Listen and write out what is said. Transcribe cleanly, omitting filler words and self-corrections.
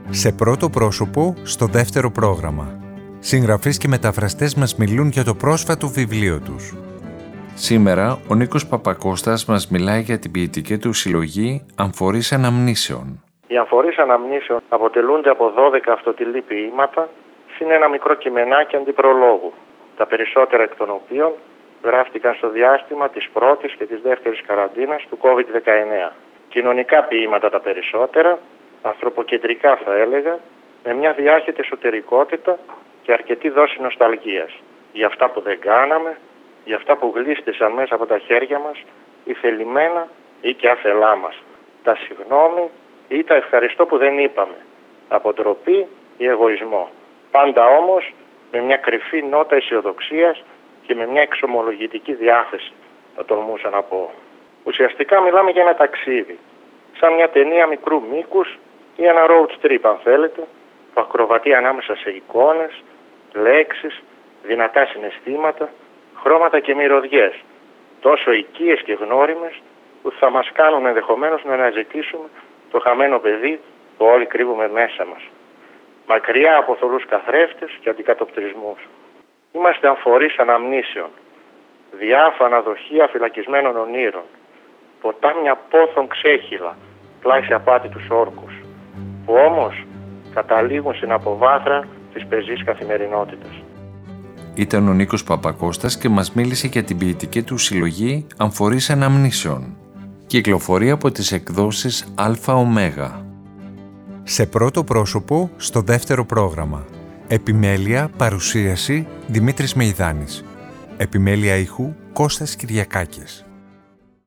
Σε πρώτο πρόσωπο, στο δεύτερο πρόγραμμα. Συγγραφείς και μεταφραστές μας μιλούν για το πρόσφατο βιβλίο τους. Σήμερα, ο Νίκος Παπακώστας μας μιλάει για την ποιητική του συλλογή «Αμφορείς Αναμνήσεων». Οι αμφορείς αναμνήσεων αποτελούνται από 12 αυτοτιλή ποίηματα, συν ένα μικρό κειμενάκι αντιπρολόγου, τα περισσότερα εκ των οποίων γράφτηκαν στο διάστημα της πρώτης και της δεύτερης καραντίνας του COVID-19. Κοινωνικά ποίηματα τα περισσότερα, ανθρωποκεντρικά θα έλεγα, με μια διάχυτη εσωτερικότητα και αρκετή δόση νοσταλγίας. Για αυτά που δεν κάναμε, για αυτά που γλίστησαν μέσα από τα χέρια μας, ή θελημένα ή και άθελά μας. Τα συγγνώμη ή τα ευχαριστώ που δεν είπαμε, από ντροπή ή εγωισμό. Πάντα όμως με μια κρυφή νότα αισιοδοξίας και με μια εξομολογητική διάθεση, θα τολμούσα να πω. Ουσιαστικά μιλάμε για ένα ταξίδι, σαν μια ταινία μικρού μήκους ή ένα road trip αν θέλετε, που ακροβατεί ανάμεσα σε εικόνες, λέξεις, δυνατά συναισθήματα, χρώματα και μυρωδιές, τόσο οικίες και γνώριμες που θα μας κάνουν ενδεχομένως να αναζητήσουμε το χαμένο παιδί που όλοι κρύβουμε μέσα μας. Μακριά από θολούς καθρέφτες και αντικατοπτρισμούς. Είμαστε αμφορείς αναμνήσεων, διάφανα δοχεία φυλακισμένων ονείρων, ποτάμια πόθων ξέχυλα, πλάι σε απάτητους όρκους, που όμως καταλήγουν στην αποβάθρα της πεζής καθημερινότητας. Ήταν ο Νίκος Παπακώστας και μας μίλησε για την ποιητική του συλλογή «Αμφορείς Αναμνήσεων». Κυκλοφορεί από τις εκδόσεις ΑΟ. Σε πρώτο πρόσωπο, στο δεύτερο πρόγραμμα. Επιμέλεια, παρουσίαση, Δημήτρης Μεϊδάνης. Επιμέλεια ήχου, Κώστας Κυριακάκης.